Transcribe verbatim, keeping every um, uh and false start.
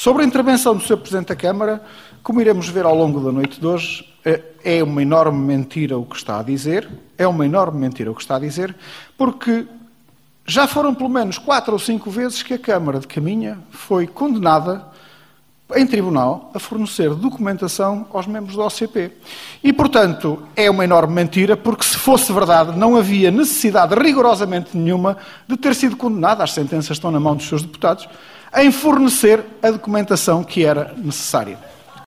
Sobre a intervenção do senhor Presidente da Câmara, como iremos ver ao longo da noite de hoje, é uma enorme mentira o que está a dizer, é uma enorme mentira o que está a dizer, porque já foram pelo menos quatro ou cinco vezes que a Câmara de Caminha foi condenada em tribunal a fornecer documentação aos membros do O C P. E, portanto, é uma enorme mentira, porque se fosse verdade, não havia necessidade rigorosamente nenhuma de ter sido condenada, as sentenças estão na mão dos seus deputados, em fornecer a documentação que era necessária.